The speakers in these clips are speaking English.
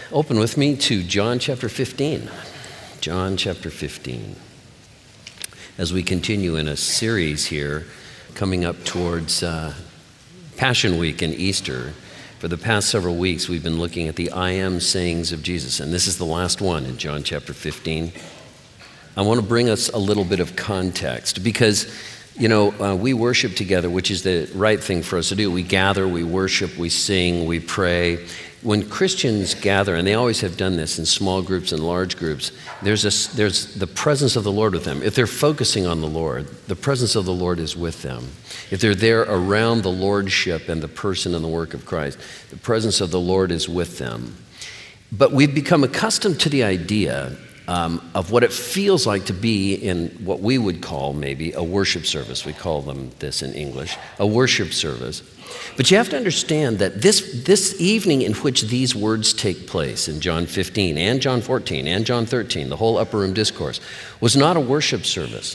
Open with me to John chapter 15. John chapter 15. As we continue in a series here, coming up towards Passion Week and Easter, for the past several weeks we've been looking at the I am sayings of Jesus, and this is the last one in John chapter 15. I want to bring us a little bit of context because, we worship together, which is the right thing for us to do. We gather, we worship, we sing, we pray. When Christians gather, and they always have done this in small groups and large groups, there's the presence of the Lord with them. If they're focusing on the Lord, the presence of the Lord is with them. If they're there around the Lordship and the person and the work of Christ, the presence of the Lord is with them. But we've become accustomed to the idea of what it feels like to be in what we would call maybe a worship service. We call them this in English, a worship service. But you have to understand that this evening in which these words take place in John 15 and John 14 and John 13, the whole upper room discourse, was not a worship service.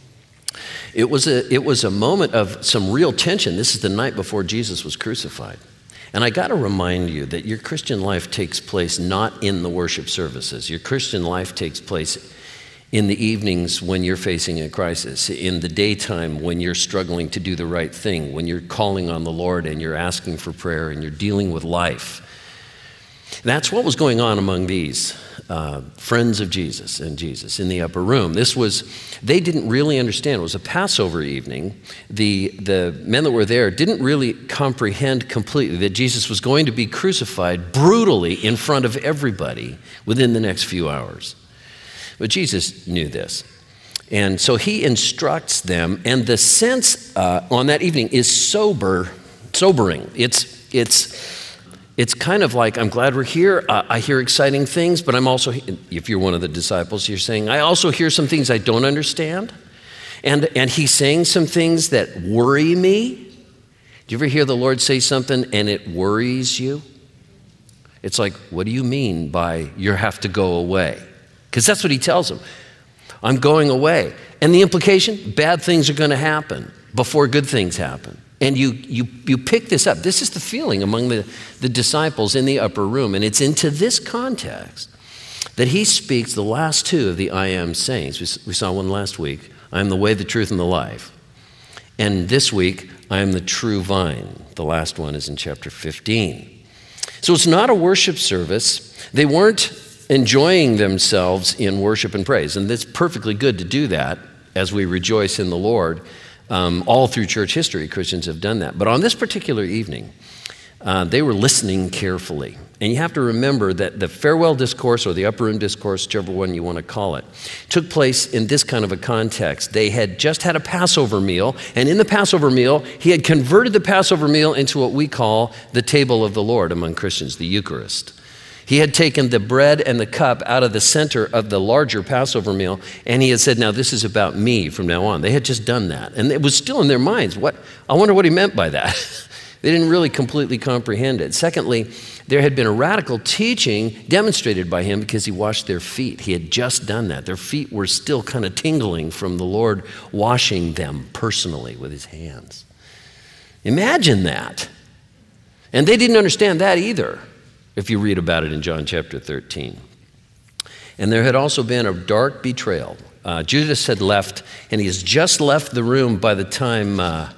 It was a moment of some real tension. This is the night before Jesus was crucified. And I got to remind you that your Christian life takes place not in the worship services. Your Christian life takes place in the evenings when you're facing a crisis, in the daytime when you're struggling to do the right thing, when you're calling on the Lord and you're asking for prayer and you're dealing with life. That's what was going on among these friends of Jesus and Jesus in the upper room. They didn't really understand. It was a Passover evening. The men that were there didn't really comprehend completely that Jesus was going to be crucified brutally in front of everybody within the next few hours. But Jesus knew this. And so he instructs them, and the sense on that evening is sobering. It's kind of like, I'm glad we're here. I hear exciting things, but I'm also, if you're one of the disciples, you're saying, I also hear some things I don't understand. And he's saying some things that worry me. Do you ever hear the Lord say something and it worries you? It's like, what do you mean by you have to go away? Because that's what he tells them. I'm going away. And the implication, bad things are going to happen before good things happen. And you pick this up. This is the feeling among the disciples in the upper room. And it's into this context that he speaks the last two of the I am sayings. We saw one last week. I am the way, the truth, and the life. And this week, I am the true vine. The last one is in chapter 15. So it's not a worship service. They weren't enjoying themselves in worship and praise. And it's perfectly good to do that as we rejoice in the Lord. All through church history, Christians have done that. But on this particular evening, they were listening carefully. And you have to remember that the farewell discourse or the upper room discourse, whichever one you want to call it, took place in this kind of a context. They had just had a Passover meal, and in the Passover meal, he had converted the Passover meal into what we call the table of the Lord among Christians, the Eucharist. He had taken the bread and the cup out of the center of the larger Passover meal, and he had said, now this is about me from now on. They had just done that. And it was still in their minds. I wonder what he meant by that. They didn't really completely comprehend it. Secondly, there had been a radical teaching demonstrated by him because he washed their feet. He had just done that. Their feet were still kind of tingling from the Lord washing them personally with his hands. Imagine that. And they didn't understand that either, if you read about it in John chapter 13. And there had also been a dark betrayal. Judas had left, and he has just left the room by the time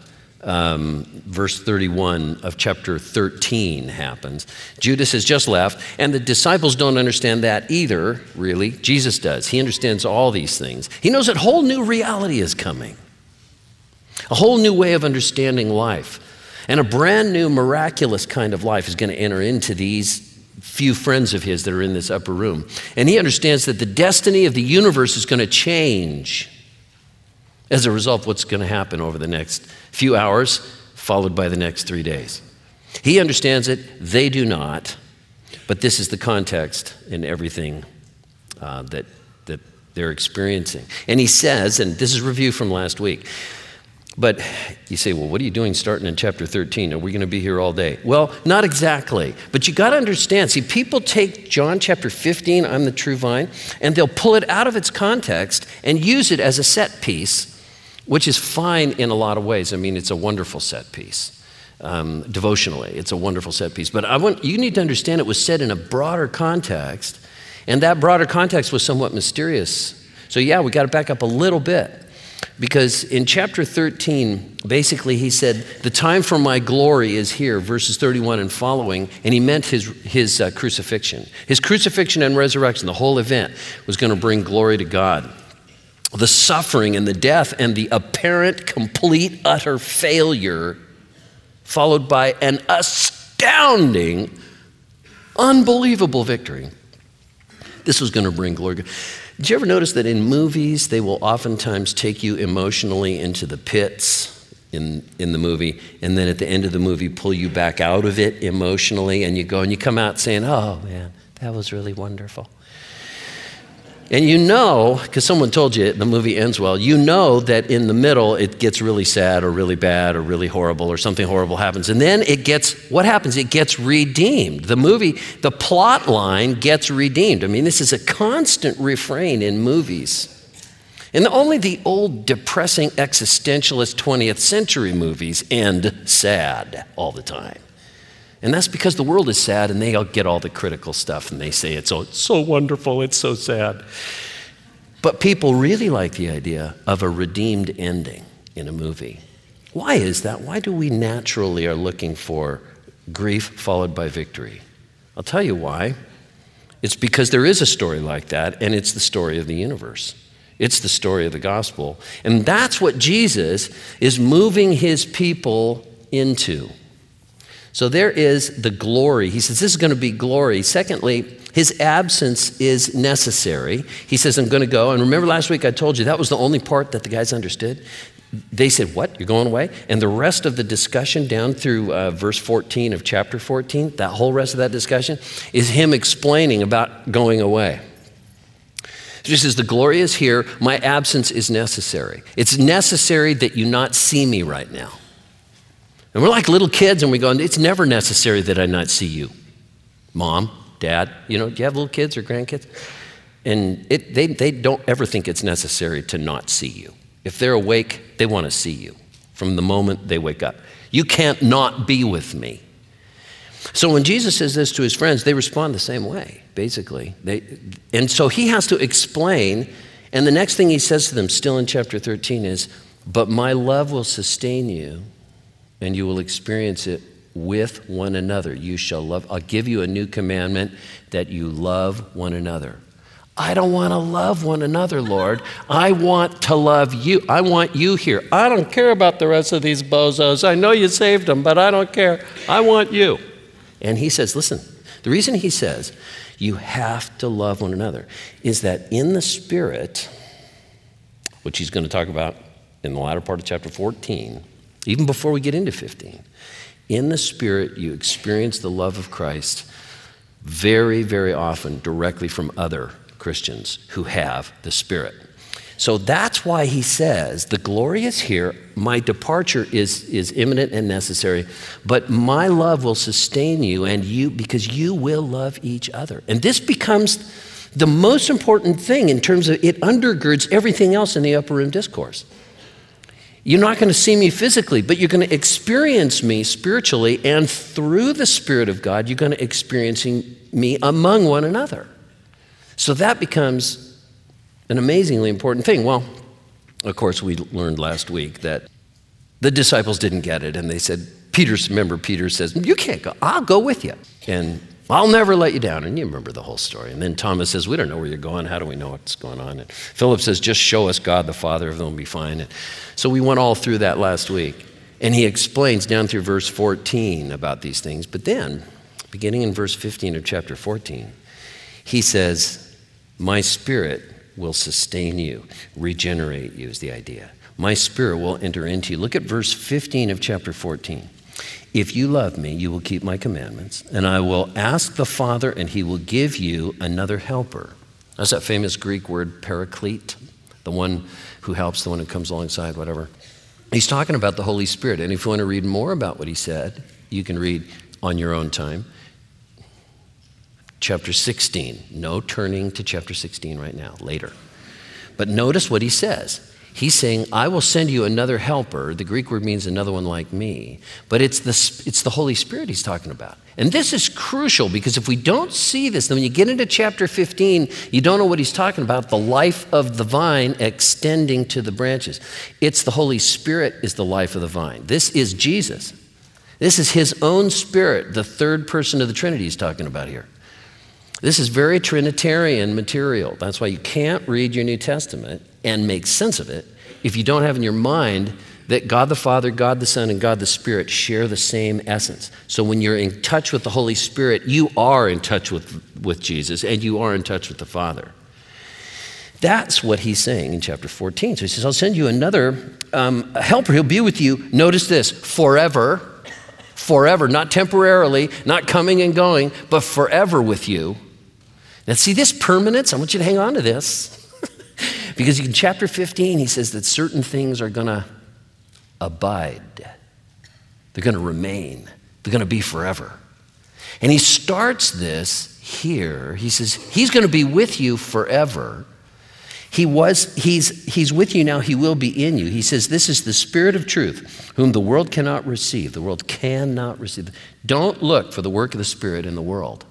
verse 31 of chapter 13 happens. Judas has just left, and the disciples don't understand that either, really. Jesus does. He understands all these things. He knows that a whole new reality is coming, a whole new way of understanding life. And a brand new miraculous kind of life is going to enter into these few friends of his that are in this upper room. And he understands that the destiny of the universe is going to change as a result of what's going to happen over the next few hours, followed by the next 3 days. He understands it. They do not. But this is the context in everything that they're experiencing. And he says, and this is a review from last week, but you say, well, what are you doing starting in chapter 13? Are we going to be here all day? Well, not exactly. But you got to understand, see, people take John chapter 15, I'm the true vine, and they'll pull it out of its context and use it as a set piece, which is fine in a lot of ways. I mean, it's a wonderful set piece. devotionally. It's a wonderful set piece. But you need to understand it was said in a broader context, and that broader context was somewhat mysterious. So yeah, we got to back up a little bit. Because in chapter 13, basically he said, the time for my glory is here, verses 31 and following, and he meant his crucifixion. His crucifixion and resurrection, the whole event, was going to bring glory to God. The suffering and the death and the apparent, complete, utter failure, followed by an astounding, unbelievable victory. This was going to bring glory. Did you ever notice that in movies, they will oftentimes take you emotionally into the pits in the movie, and then at the end of the movie, pull you back out of it emotionally, and you go and you come out saying, oh man, that was really wonderful. And you know, because someone told you the movie ends well, you know that in the middle it gets really sad or really bad or really horrible or something horrible happens. And then what happens? It gets redeemed. The plot line gets redeemed. I mean, this is a constant refrain in movies. And only the old depressing existentialist 20th century movies end sad all the time. And that's because the world is sad and they all get all the critical stuff and they say it's so wonderful, it's so sad. But people really like the idea of a redeemed ending in a movie. Why is that? Why do we naturally are looking for grief followed by victory? I'll tell you why. It's because there is a story like that, and it's the story of the universe. It's the story of the gospel. And that's what Jesus is moving his people into. So there is the glory. He says, this is going to be glory. Secondly, his absence is necessary. He says, I'm going to go. And remember last week I told you that was the only part that the guys understood. They said, what? You're going away? And the rest of the discussion down through verse 14 of chapter 14, that whole rest of that discussion is him explaining about going away. He says, the glory is here. My absence is necessary. It's necessary that you not see me right now. And we're like little kids and we go, it's never necessary that I not see you. Mom, Dad, do you have little kids or grandkids? And they don't ever think it's necessary to not see you. If they're awake, they want to see you from the moment they wake up. You can't not be with me. So when Jesus says this to his friends, they respond the same way, basically. And so he has to explain, and the next thing he says to them, still in chapter 13, is, but my love will sustain you, and you will experience it with one another. You shall love. I'll give you a new commandment, that you love one another. I don't want to love one another, Lord. I want to love you. I want you here. I don't care about the rest of these bozos. I know you saved them, but I don't care. I want you. And he says, listen, the reason he says you have to love one another is that in the Spirit, which he's going to talk about in the latter part of chapter 14, even before we get into 15, in the Spirit, you experience the love of Christ very, very often directly from other Christians who have the Spirit. So that's why he says, the glory is here, my departure is imminent and necessary, but my love will sustain you and you, because you will love each other. And this becomes the most important thing in terms of it undergirds everything else in the Upper Room Discourse. You're not going to see me physically, but you're going to experience me spiritually, and through the Spirit of God, you're going to experience me among one another. So that becomes an amazingly important thing. Well, of course, we learned last week that the disciples didn't get it, and they said, Peter says, you can't go, I'll go with you, and I'll never let you down. And you remember the whole story. And then Thomas says, we don't know where you're going. How do we know what's going on? And Philip says, just show us God the Father, everything will be fine. And so we went all through that last week. And he explains down through verse 14 about these things. But then, beginning in verse 15 of chapter 14, he says, my Spirit will sustain you, regenerate you is the idea. My Spirit will enter into you. Look at verse 15 of chapter 14. If you love me, you will keep my commandments, and I will ask the Father, and he will give you another helper. That's that famous Greek word, paraclete, the one who helps, the one who comes alongside, whatever. He's talking about the Holy Spirit, and if you want to read more about what he said, you can read on your own time. Chapter 16. No turning to chapter 16 right now, later. But notice what he says. He's saying, I will send you another helper. The Greek word means another one like me. But it's the Holy Spirit he's talking about. And this is crucial because if we don't see this, then when you get into chapter 15, you don't know what he's talking about, the life of the vine extending to the branches. It's the Holy Spirit is the life of the vine. This is Jesus. This is his own Spirit, the third person of the Trinity he's talking about here. This is very Trinitarian material. That's why you can't read your New Testament and make sense of it if you don't have in your mind that God the Father, God the Son, and God the Spirit share the same essence. So when you're in touch with the Holy Spirit, you are in touch with Jesus, and you are in touch with the Father. That's what he's saying in chapter 14. So he says, I'll send you another helper. He'll be with you, notice this, forever, not temporarily, not coming and going, but forever with you. Now see this permanence? I want you to hang on to this. Because in chapter 15, he says that certain things are going to abide. They're going to remain. They're going to be forever. And he starts this here. He says, he's going to be with you forever. He's with you now. He will be in you. He says, this is the Spirit of truth, whom the world cannot receive. The world cannot receive. Don't look for the work of the Spirit in the world.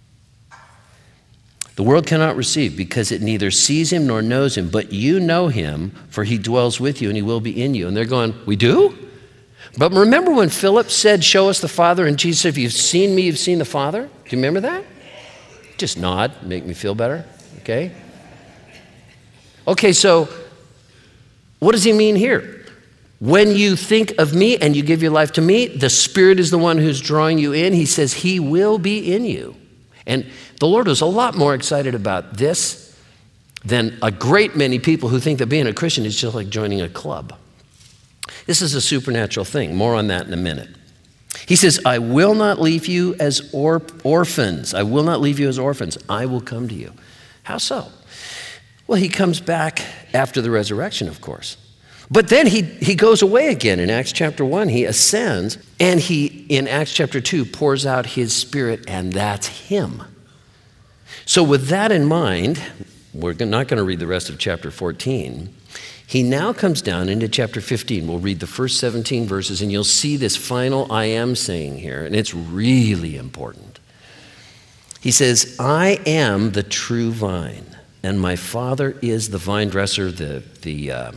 The world cannot receive because it neither sees him nor knows him, but you know him, for he dwells with you and he will be in you. And they're going, we do? But remember when Philip said, show us the Father, and Jesus said, if you've seen me, you've seen the Father? Do you remember that? Just nod, make me feel better, okay? Okay, so what does he mean here? When you think of me and you give your life to me, the Spirit is the one who's drawing you in. He says he will be in you. And the Lord was a lot more excited about this than a great many people who think that being a Christian is just like joining a club. This is a supernatural thing. More on that in a minute. He says, I will not leave you as orphans. I will not leave you as orphans. I will come to you. How so? Well, he comes back after the resurrection, of course. But then he goes away again. In Acts chapter 1, he ascends, and he, in Acts chapter 2, pours out his Spirit, and that's him. So with that in mind, we're not going to read the rest of chapter 14. He now comes down into chapter 15. We'll read the first 17 verses, and you'll see this final I am saying here, and it's really important. He says, I am the true vine, and my Father is the vine dresser, the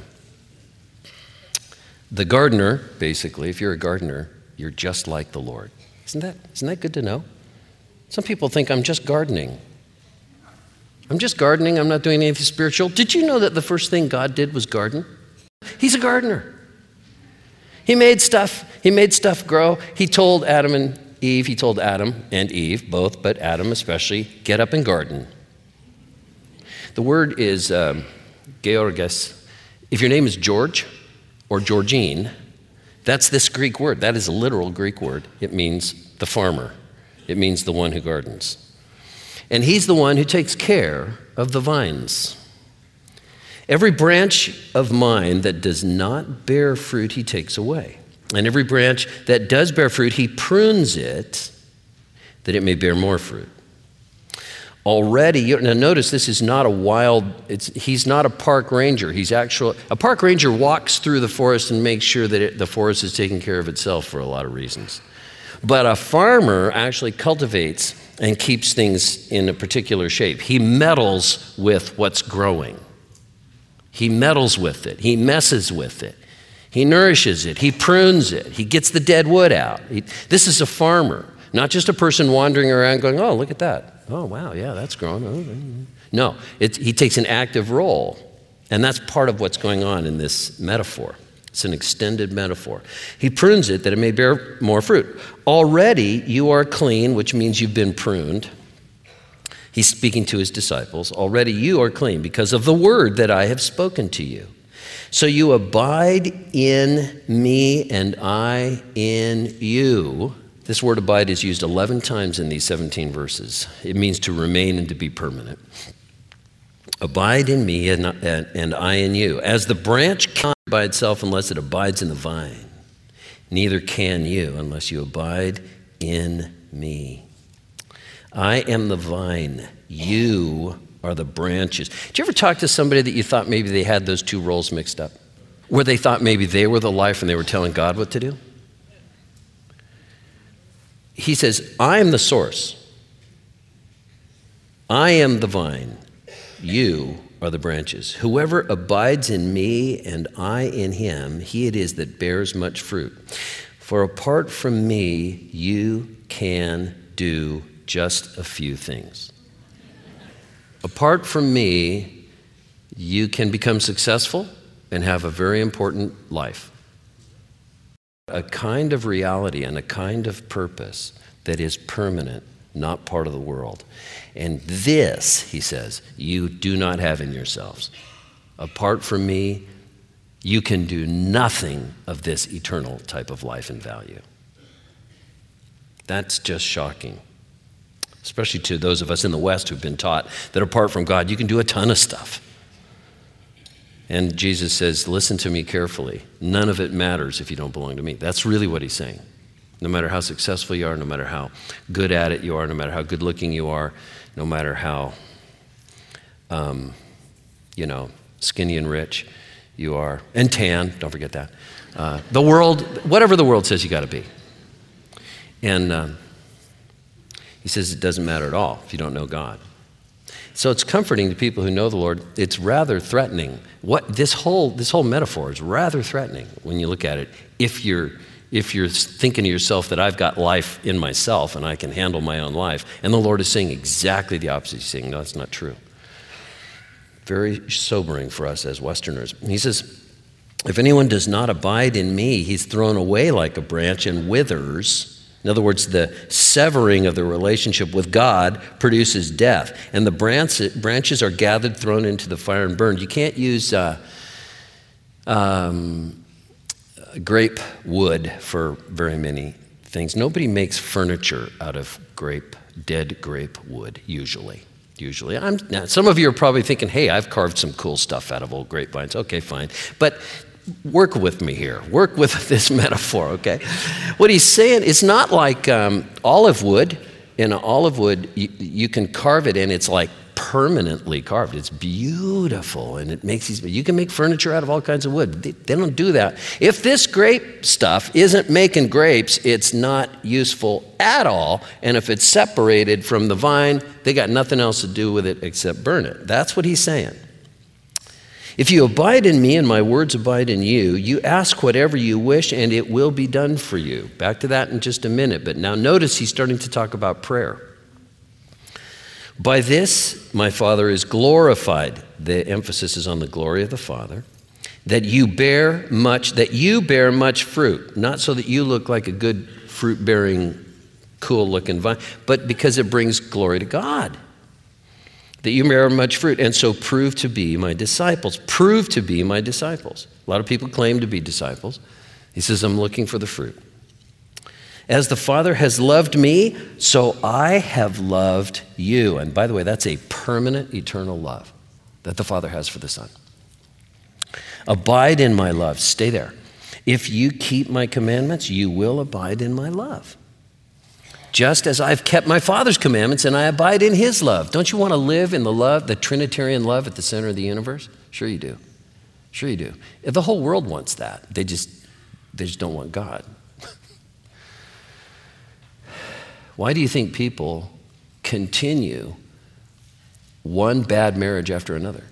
gardener, basically. If you're a gardener, you're just like the Lord. Isn't that good to know? Some people think I'm just gardening. I'm just gardening. I'm not doing anything spiritual. Did you know that the first thing God did was garden? He's a gardener. He made stuff grow. He told Adam and Eve, both, but Adam especially, get up and garden. The word is Georges. If your name is George or Georgine, that's this Greek word. That is a literal Greek word. It means the farmer. It means the one who gardens. And he's the one who takes care of the vines. Every branch of mine that does not bear fruit, he takes away. And every branch that does bear fruit, he prunes it that it may bear more fruit. Already, now notice this is not he's not a park ranger. A park ranger walks through the forest and makes sure that the forest is taking care of itself for a lot of reasons. But a farmer actually cultivates and keeps things in a particular shape. He meddles with what's growing. He meddles with it. He messes with it. He nourishes it. He prunes it. He gets the dead wood out. This is a farmer, not just a person wandering around going, oh, look at that. Oh, wow, yeah, that's growing. Oh. No, he takes an active role, and that's part of what's going on in this metaphor. It's an extended metaphor. He prunes it that it may bear more fruit. Already you are clean, which means you've been pruned. He's speaking to his disciples. Already you are clean because of the word that I have spoken to you. So you abide in me and I in you. This word abide is used 11 times in these 17 verses. It means to remain and to be permanent. Abide in me and I in you. As the branch cannot by itself unless it abides in the vine, neither can you unless you abide in me. I am the vine, you are the branches. Did you ever talk to somebody that you thought maybe they had those two roles mixed up? Where they thought maybe they were the life and they were telling God what to do? He says, I am the source. I am the vine. You are the branches. Whoever abides in me and I in him, he it is that bears much fruit. For apart from me, you can do just a few things. Apart from me, you can become successful and have a very important life. A kind of reality and a kind of purpose that is permanent, not part of the world. And this, he says, you do not have in yourselves. Apart from me, you can do nothing of this eternal type of life and value. That's just shocking, especially to those of us in the West who've been taught that apart from God, you can do a ton of stuff. And Jesus says, listen to me carefully. None of it matters if you don't belong to me. That's really what he's saying. No matter how successful you are, no matter how good at it you are, no matter how good looking you are, no matter how, skinny and rich you are, and tan, don't forget that. The world, whatever the world says you got to be. And he says it doesn't matter at all if you don't know God. So it's comforting to people who know the Lord. It's rather threatening. This whole metaphor is rather threatening when you look at it. If you're thinking to yourself that I've got life in myself and I can handle my own life, and the Lord is saying exactly the opposite. He's saying, no, that's not true. Very sobering for us as Westerners. He says, if anyone does not abide in me, he's thrown away like a branch and withers. In other words, the severing of the relationship with God produces death. And the branches are gathered, thrown into the fire and burned. You can't use grape wood for very many things. Nobody makes furniture out of dead grape wood, usually. Now, some of you are probably thinking, hey, I've carved some cool stuff out of old grapevines. Okay, fine. But work with me here. Work with this metaphor, okay? What he's saying, it's not like olive wood. In olive wood, you can carve it and it's like permanently carved. It's beautiful and it makes you can make furniture out of all kinds of wood. They don't do that. If this grape stuff isn't making grapes, it's not useful at all. And if it's separated from the vine, they got nothing else to do with it except burn it. That's what he's saying. If you abide in me and my words abide in you, you ask whatever you wish and it will be done for you. Back to that in just a minute. But now notice he's starting to talk about prayer. By this, my Father is glorified. The emphasis is on the glory of the Father. That you bear much fruit. Not so that you look like a good fruit-bearing, cool-looking vine, but because it brings glory to God. That you bear much fruit, and so prove to be my disciples. Prove to be my disciples. A lot of people claim to be disciples. He says, I'm looking for the fruit. As the Father has loved me, so I have loved you. And by the way, that's a permanent, eternal love that the Father has for the Son. Abide in my love. Stay there. If you keep my commandments, you will abide in my love. Just as I've kept my Father's commandments and I abide in his love. Don't you want to live in the love, the Trinitarian love at the center of the universe? Sure you do. Sure you do. The whole world wants that. They just don't want God. Why do you think people continue one bad marriage after another?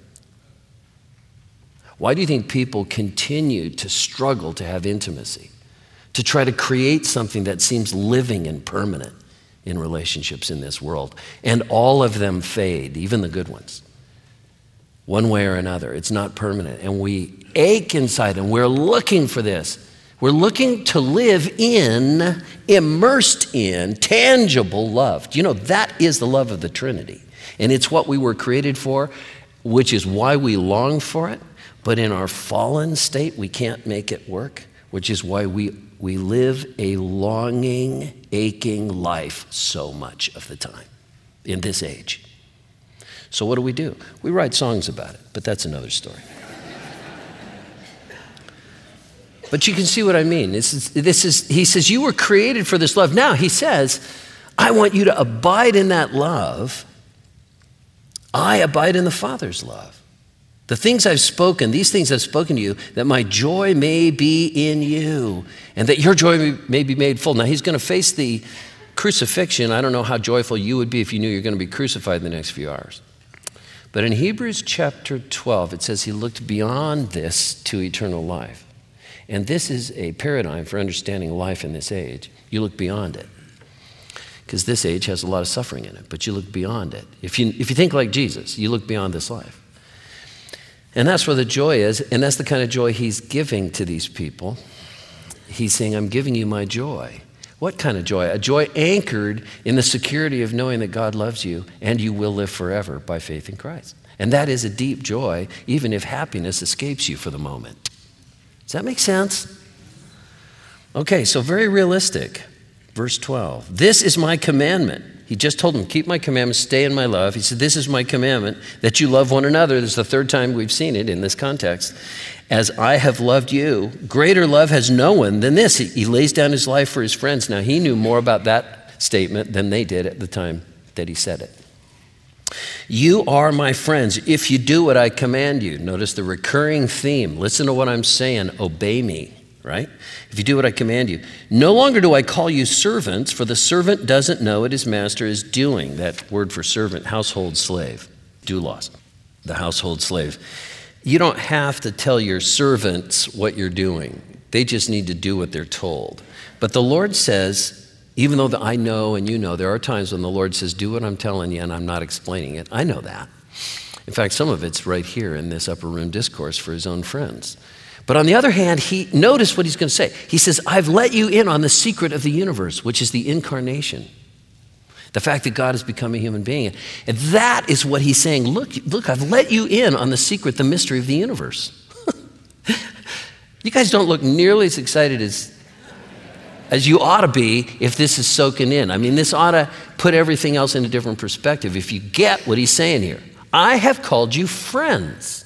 Why do you think people continue to struggle to have intimacy? To try to create something that seems living and permanent in relationships in this world. And all of them fade, even the good ones. One way or another, it's not permanent. And we ache inside and we're looking for this. We're looking to live in, immersed in, tangible love. Do you know that is the love of the Trinity? And it's what we were created for, which is why we long for it. But in our fallen state, we can't make it work, which is why we live a longing, aching life so much of the time in this age. So what do? We write songs about it, but that's another story. But you can see what I mean. He says, you were created for this love. Now he says, I want you to abide in that love. I abide in the Father's love. The things I've spoken, these things I've spoken to you, that my joy may be in you, and that your joy may be made full. Now, he's going to face the crucifixion. I don't know how joyful you would be if you knew you're going to be crucified in the next few hours. But in Hebrews chapter 12, it says he looked beyond this to eternal life. And this is a paradigm for understanding life in this age. You look beyond it. Because this age has a lot of suffering in it, but you look beyond it. If you think like Jesus, you look beyond this life. And that's where the joy is, and that's the kind of joy he's giving to these people. He's saying, I'm giving you my joy. What kind of joy? A joy anchored in the security of knowing that God loves you and you will live forever by faith in Christ. And that is a deep joy, even if happiness escapes you for the moment. Does that make sense? Okay, so very realistic. Verse 12, this is my commandment. He just told them, keep my commandments, stay in my love. He said, this is my commandment, that you love one another. This is the third time we've seen it in this context. As I have loved you, greater love has no one than this. He lays down his life for his friends. Now, he knew more about that statement than they did at the time that he said it. You are my friends if you do what I command you. Notice the recurring theme. Listen to what I'm saying. Obey me. Right? If you do what I command you. No longer do I call you servants, for the servant doesn't know what his master is doing. That word for servant, household slave, doulos, the household slave. You don't have to tell your servants what you're doing. They just need to do what they're told. But the Lord says, even though I know and you know, there are times when the Lord says, do what I'm telling you, and I'm not explaining it. I know that. In fact, some of it's right here in this upper room discourse for his own friends. But on the other hand, notice what he's going to say. He says, I've let you in on the secret of the universe, which is the incarnation. The fact that God has become a human being. And that is what he's saying. Look, I've let you in on the secret, the mystery of the universe. You guys don't look nearly as excited as you ought to be if this is soaking in. I mean, this ought to put everything else in a different perspective. If you get what he's saying here. I have called you friends.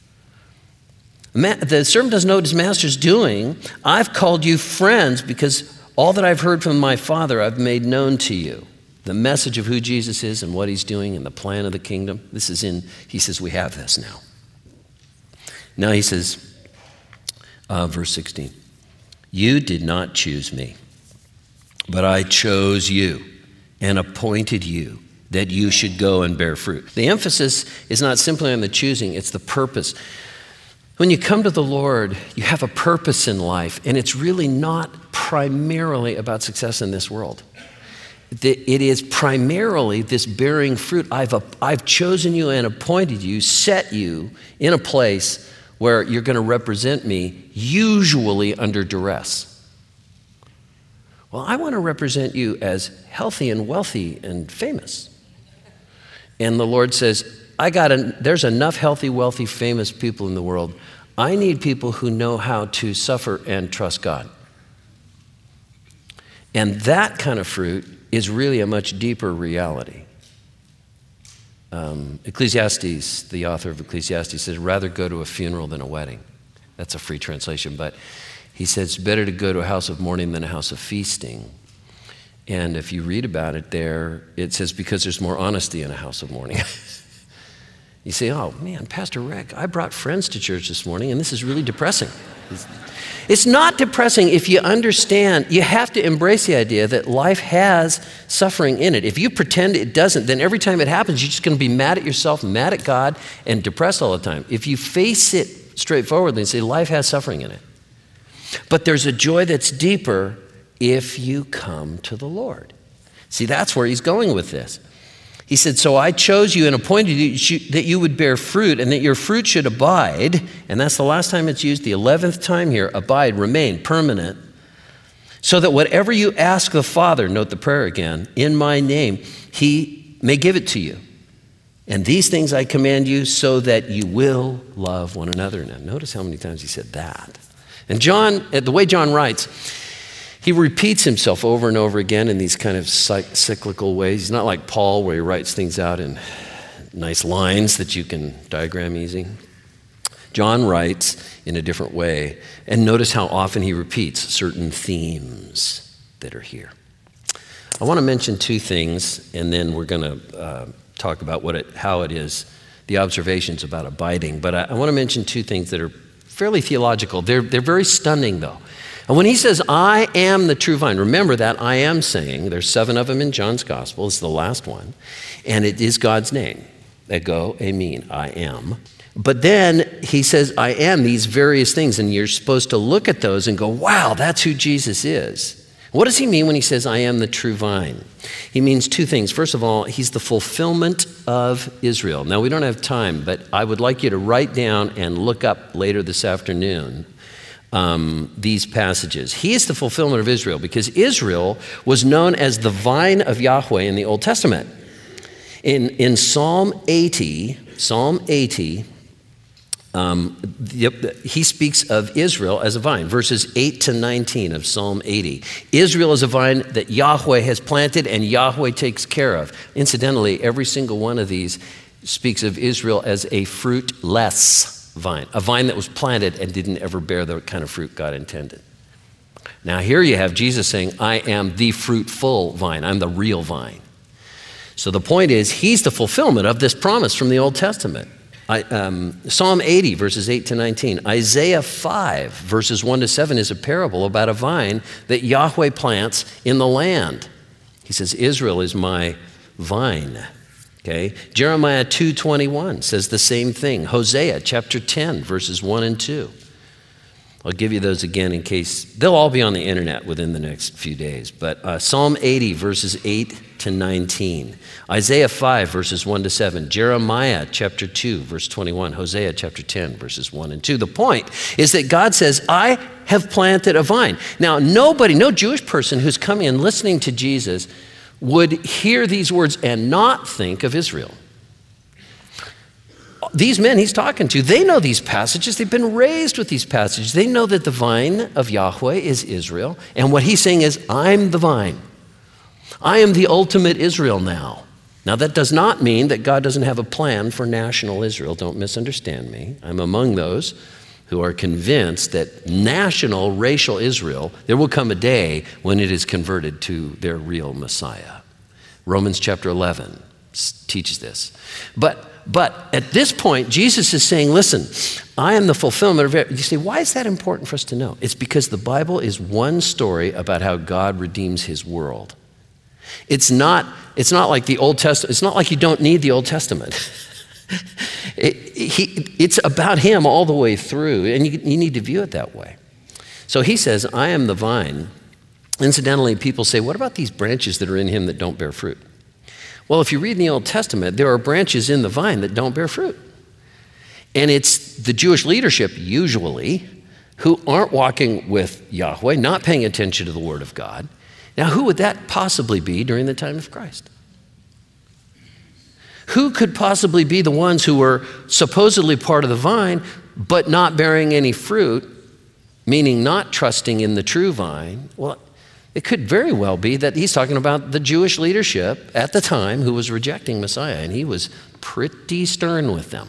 The servant doesn't know what his master's doing. I've called you friends because all that I've heard from my Father I've made known to you. The message of who Jesus is and what he's doing and the plan of the kingdom. He says, we have this now. Now he says, verse 16, you did not choose me, but I chose you and appointed you that you should go and bear fruit. The emphasis is not simply on the choosing, it's the purpose. When you come to the Lord, you have a purpose in life, and it's really not primarily about success in this world. It is primarily this bearing fruit. I've chosen you and appointed you, set you in a place where you're going to represent me, usually under duress. Well, I want to represent you as healthy and wealthy and famous. And the Lord says, there's enough healthy, wealthy, famous people in the world. I need people who know how to suffer and trust God. And that kind of fruit is really a much deeper reality. Ecclesiastes, the author of Ecclesiastes, says, rather go to a funeral than a wedding. That's a free translation, but he says it's better to go to a house of mourning than a house of feasting. And if you read about it there, it says because there's more honesty in a house of mourning. You say, oh man, Pastor Rick, I brought friends to church this morning and this is really depressing. It's not depressing if you understand. You have to embrace the idea that life has suffering in it. If you pretend it doesn't, then every time it happens, you're just going to be mad at yourself, mad at God, and depressed all the time. If you face it straightforwardly and say, life has suffering in it. But there's a joy that's deeper if you come to the Lord. See, that's where he's going with this. He said, so I chose you and appointed you that you would bear fruit and that your fruit should abide. And that's the last time it's used, the 11th time here, abide, remain, permanent. So that whatever you ask the Father, note the prayer again, in my name, he may give it to you. And these things I command you so that you will love one another. Now notice how many times he said that. And John, the way John writes, he repeats himself over and over again in these kind of cyclical ways. He's not like Paul where he writes things out in nice lines that you can diagram easy. John writes in a different way. And notice how often he repeats certain themes that are here. I want to mention two things, and then we're going to talk about how it is, the observations about abiding. But I want to mention two things that are fairly theological. They're very stunning, though. And when he says, I am the true vine, remember that I am saying, there's 7 of them in John's gospel, it's the last one, and it is God's name. Ego, emin, I am. But then he says, I am these various things, and you're supposed to look at those and go, wow, that's who Jesus is. What does he mean when he says, I am the true vine? He means 2 things. First of all, he's the fulfillment of Israel. Now, we don't have time, but I would like you to write down and look up later this afternoon these passages. He is the fulfillment of Israel because Israel was known as the vine of Yahweh in the Old Testament. In Psalm 80, he speaks of Israel as a vine, verses 8 to 19 of Psalm 80. Israel is a vine that Yahweh has planted and Yahweh takes care of. Incidentally, every single one of these speaks of Israel as a fruitless vine, a vine that was planted and didn't ever bear the kind of fruit God intended. Now here you have Jesus saying, I am the fruitful vine. I'm the real vine. So the point is, he's the fulfillment of this promise from the Old Testament. Psalm 80, verses 8 to 19. Isaiah 5, verses 1 to 7 is a parable about a vine that Yahweh plants in the land. He says, Israel is my vine. Okay? Jeremiah 2:21 says the same thing. Hosea chapter 10, verses 1 and 2. I'll give you those again in case, they'll all be on the internet within the next few days. But Psalm 80, verses 8 to 19. Isaiah 5, verses 1 to 7. Jeremiah chapter 2, verse 21. Hosea chapter 10, verses 1 and 2. The point is that God says, I have planted a vine. Now, no Jewish person who's coming and listening to Jesus would hear these words and not think of Israel. These men he's talking to, they know these passages. They've been raised with these passages. They know that the vine of Yahweh is Israel. And what he's saying is, I'm the vine. I am the ultimate Israel now. Now, that does not mean that God doesn't have a plan for national Israel. Don't misunderstand me. I'm among those who are convinced that national racial Israel, there will come a day when it is converted to their real Messiah. Romans chapter 11 teaches this. But at this point, Jesus is saying, listen, I am the fulfillment of it. You say, why is that important for us to know? It's because the Bible is one story about how God redeems his world. It's not like the Old Testament. It's not like you don't need the Old Testament. It's about him all the way through, and you need to view it that way. So he says, I am the vine. Incidentally, people say, what about these branches that are in him that don't bear fruit? Well, if you read in the Old Testament, there are branches in the vine that don't bear fruit. And it's the Jewish leadership, usually, who aren't walking with Yahweh, not paying attention to the Word of God. Now, who would that possibly be during the time of Christ? Who could possibly be the ones who were supposedly part of the vine, but not bearing any fruit, meaning not trusting in the true vine? Well, it could very well be that he's talking about the Jewish leadership at the time who was rejecting Messiah, and he was pretty stern with them.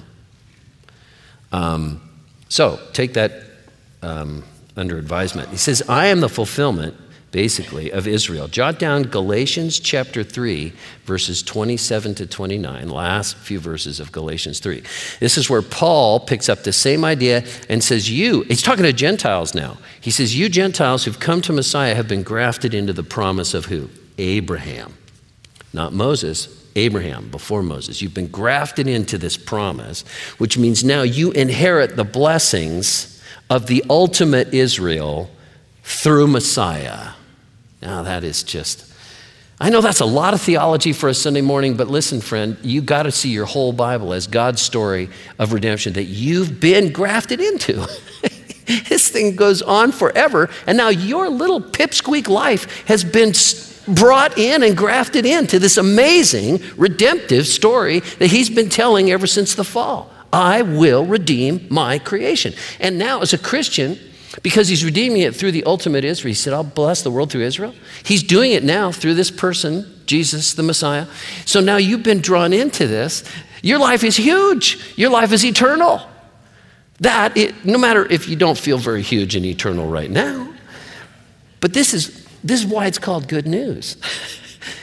So take that under advisement. He says, I am the fulfillment, basically, of Israel. Jot down Galatians chapter 3, verses 27 to 29, last few verses of Galatians 3. This is where Paul picks up the same idea and says, he's talking to Gentiles now. He says, you Gentiles who've come to Messiah have been grafted into the promise of who? Abraham. Not Moses, Abraham, before Moses. You've been grafted into this promise, which means now you inherit the blessings of the ultimate Israel through Messiah. Now that is just, I know that's a lot of theology for a Sunday morning, but listen, friend, you got to see your whole Bible as God's story of redemption that you've been grafted into. This thing goes on forever, and now your little pipsqueak life has been brought in and grafted into this amazing redemptive story that he's been telling ever since the fall. I will redeem my creation. And now as a Christian, because he's redeeming it through the ultimate Israel. He said, I'll bless the world through Israel. He's doing it now through this person, Jesus, the Messiah. So now you've been drawn into this. Your life is huge. Your life is eternal. No matter if you don't feel very huge and eternal right now, but this is why it's called good news.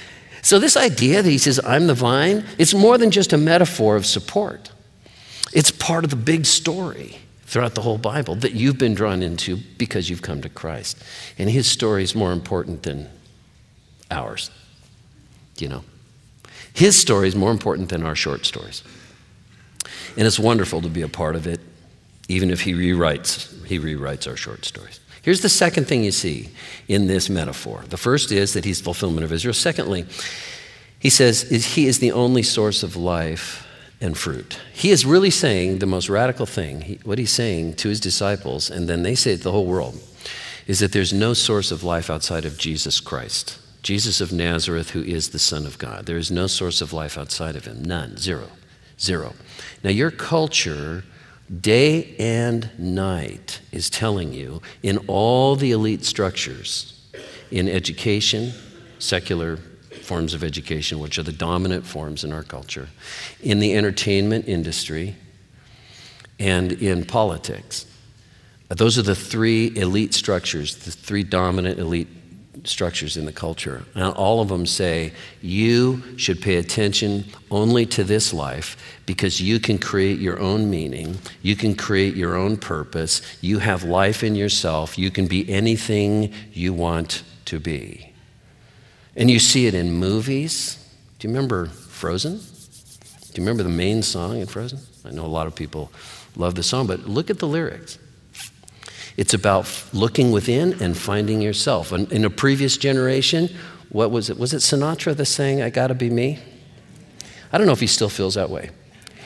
So this idea that he says, I'm the vine, it's more than just a metaphor of support. It's part of the big story throughout the whole Bible that you've been drawn into because you've come to Christ. And his story is more important than ours. You know, his story is more important than our short stories. And it's wonderful to be a part of it, even if he rewrites our short stories. Here's the second thing you see in this metaphor. The first is that he's fulfillment of Israel. Secondly, he says he is the only source of life and fruit. He is really saying the most radical thing, what he's saying to his disciples, and then they say it to the whole world, is that there's no source of life outside of Jesus Christ. Jesus of Nazareth, who is the Son of God. There is no source of life outside of him. None. Zero. Now your culture, day and night, is telling you in all the elite structures, in education, secular forms of education, which are the dominant forms in our culture, in the entertainment industry, and in politics. Those are the three elite structures, the three dominant elite structures in the culture. Now, all of them say you should pay attention only to this life because you can create your own meaning, you can create your own purpose, you have life in yourself, you can be anything you want to be. And you see it in movies. Do you remember Frozen? Do you remember the main song in Frozen? I know a lot of people love the song, but look at the lyrics. It's about looking within and finding yourself. And in a previous generation, what was it? Was it Sinatra that sang, I Gotta Be Me? I don't know if he still feels that way.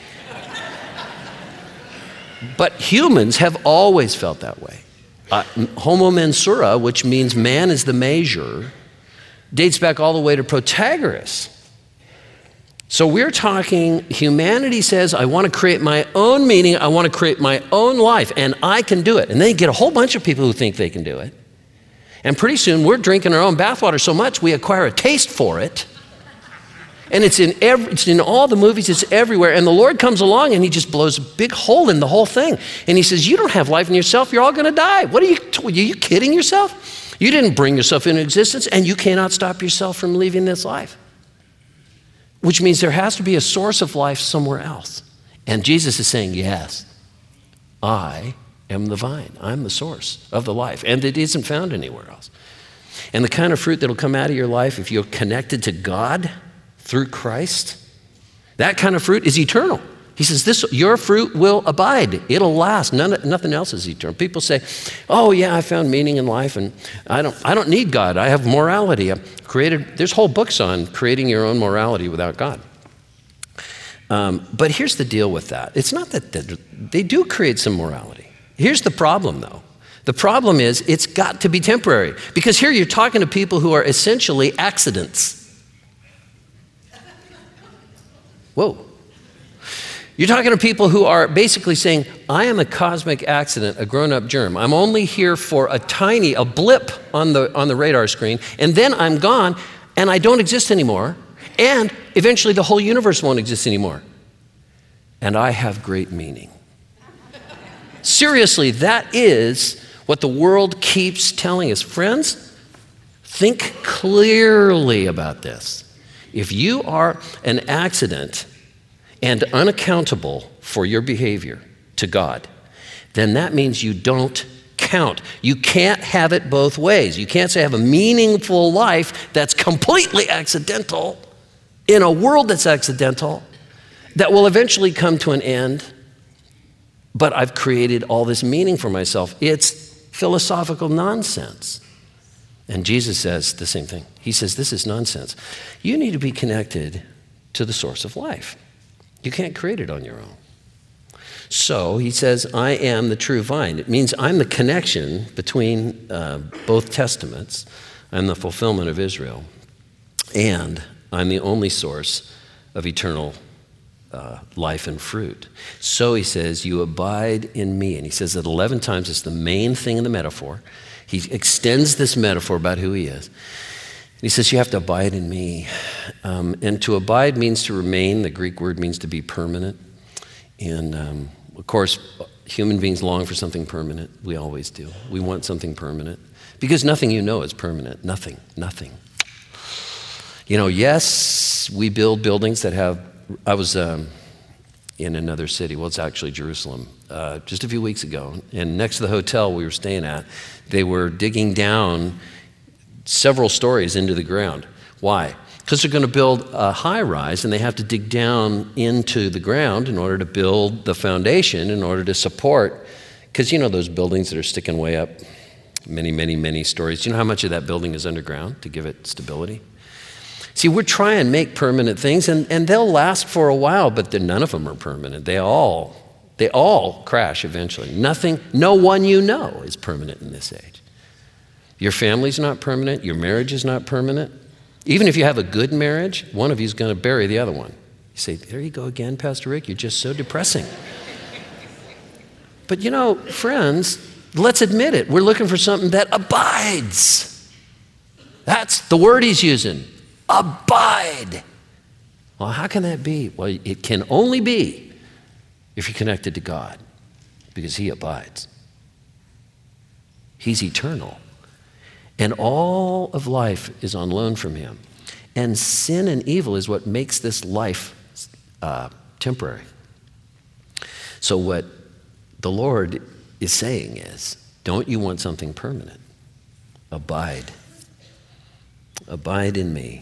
But humans have always felt that way. Homo mensura, which means man is the measure, dates back all the way to Protagoras. So we're talking, humanity says, I want to create my own meaning, I want to create my own life, and I can do it. And then you get a whole bunch of people who think they can do it. And pretty soon we're drinking our own bathwater so much we acquire a taste for it. And it's in all the movies, it's everywhere. And the Lord comes along and he just blows a big hole in the whole thing. And he says, you don't have life in yourself, you're all going to die. Are you kidding yourself? You didn't bring yourself into existence and you cannot stop yourself from leaving this life. Which means there has to be a source of life somewhere else. And Jesus is saying, yes, I am the vine. I'm the source of the life. And it isn't found anywhere else. And the kind of fruit that'll come out of your life if you're connected to God through Christ, that kind of fruit is eternal. He says, your fruit will abide. It'll last. Nothing else is eternal. People say, oh yeah, I found meaning in life and I don't need God. I have morality. There's whole books on creating your own morality without God. But here's the deal with that. It's not that they do create some morality. Here's the problem though. The problem is it's got to be temporary because here you're talking to people who are essentially accidents. Whoa. You're talking to people who are basically saying, I am a cosmic accident, a grown-up germ. I'm only here for a blip on the radar screen, and then I'm gone, and I don't exist anymore, and eventually the whole universe won't exist anymore. And I have great meaning. Seriously, that is what the world keeps telling us. Friends, think clearly about this. If you are an accident and unaccountable for your behavior to God, then that means you don't count. You can't have it both ways. You can't say I have a meaningful life that's completely accidental in a world that's accidental that will eventually come to an end, but I've created all this meaning for myself. It's philosophical nonsense. And Jesus says the same thing. He says, this is nonsense. You need to be connected to the source of life. You can't create it on your own. So he says, I am the true vine. It means I'm the connection between both testaments. I'm the fulfillment of Israel. And I'm the only source of eternal life and fruit. So he says, you abide in me. And he says it 11 times. It's the main thing in the metaphor. He extends this metaphor about who he is. He says, you have to abide in me. And to abide means to remain. The Greek word means to be permanent. And of course, human beings long for something permanent. We always do. We want something permanent. Because nothing you know is permanent. Nothing. Yes, we build buildings that have, I was in another city, well, it's actually Jerusalem, just a few weeks ago, and next to the hotel we were staying at, they were digging down several stories into the ground. Why? Because they're going to build a high rise, and they have to dig down into the ground in order to build the foundation, in order to support, because those buildings that are sticking way up many, many, many stories. Do you know how much of that building is underground to give it stability? See, we're trying to make permanent things, and they'll last for a while, but none of them are permanent. They all crash eventually. No one is permanent in this age. Your family's not permanent. Your marriage is not permanent. Even if you have a good marriage, one of you is going to bury the other one. You say, there you go again, Pastor Rick, you're just so depressing. But friends, let's admit it. We're looking for something that abides. That's the word he's using. Abide. Well, how can that be? Well, it can only be if you're connected to God, because he abides. He's eternal. And all of life is on loan from him. And sin and evil is what makes this life temporary. So what the Lord is saying is, don't you want something permanent? Abide. Abide in me.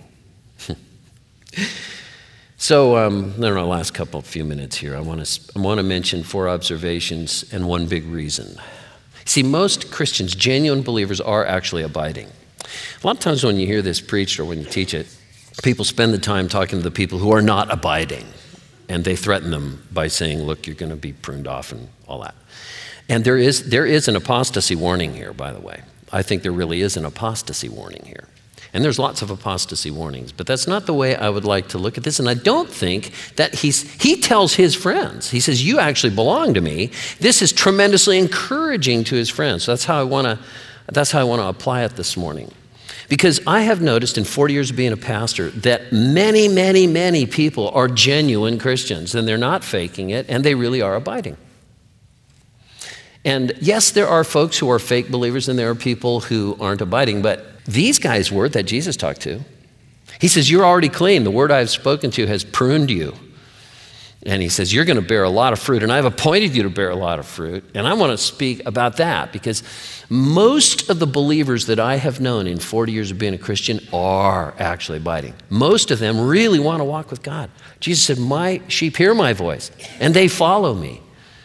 So, in our last few minutes here, I want to mention 4 observations and one big reason. See, most Christians, genuine believers, are actually abiding. A lot of times when you hear this preached or when you teach it, people spend the time talking to the people who are not abiding, and they threaten them by saying, look, you're going to be pruned off and all that. And there is an apostasy warning here, by the way. I think there really is an apostasy warning here. And there's lots of apostasy warnings, but that's not the way I would like to look at this. And I don't think that he tells his friends, he says, you actually belong to me. This is tremendously encouraging to his friends. So that's how I want to apply it this morning. Because I have noticed in 40 years of being a pastor that many, many, many people are genuine Christians, and they're not faking it, and they really are abiding. And yes, there are folks who are fake believers, and there are people who aren't abiding, but these guys were that Jesus talked to. He says, you're already clean. The word I've spoken to has pruned you. And he says, you're going to bear a lot of fruit, and I've appointed you to bear a lot of fruit. And I want to speak about that because most of the believers that I have known in 40 years of being a Christian are actually abiding. Most of them really want to walk with God. Jesus said, my sheep hear my voice, and they follow me.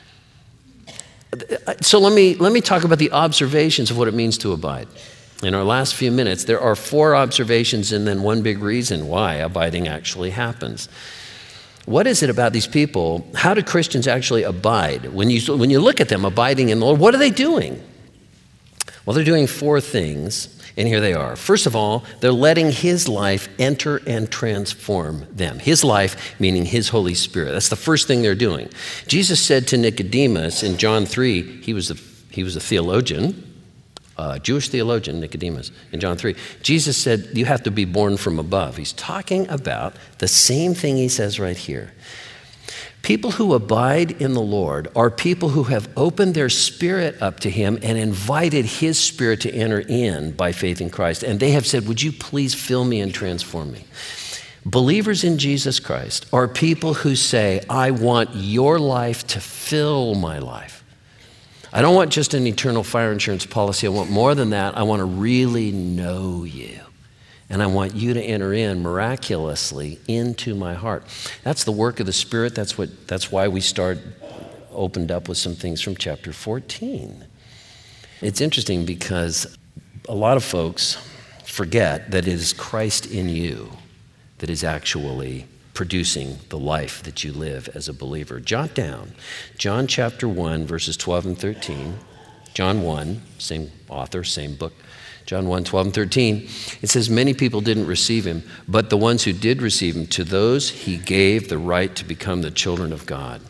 So let me talk about the observations of what it means to abide. In our last few minutes, there are 4 observations and then one big reason why abiding actually happens. What is it about these people? How do Christians actually abide? When you look at them abiding in the Lord, what are they doing? Well, they're doing 4 things, and here they are. First of all, they're letting his life enter and transform them. His life, meaning his Holy Spirit. That's the first thing they're doing. Jesus said to Nicodemus in John 3, he was a theologian, Jewish theologian, Nicodemus, in John 3. Jesus said, you have to be born from above. He's talking about the same thing he says right here. People who abide in the Lord are people who have opened their spirit up to him and invited his spirit to enter in by faith in Christ. And they have said, would you please fill me and transform me? Believers in Jesus Christ are people who say, I want your life to fill my life. I don't want just an eternal fire insurance policy. I want more than that. I want to really know you. And I want you to enter in miraculously into my heart. That's the work of the Spirit. That's why we opened up with some things from chapter 14. It's interesting because a lot of folks forget that it is Christ in you that is actually producing the life that you live as a believer. Jot down John chapter 1, verses 12 and 13. John 1, same author, same book. John 1, 12 and 13. It says, many people didn't receive him, but the ones who did receive him, to those he gave the right to become the children of God,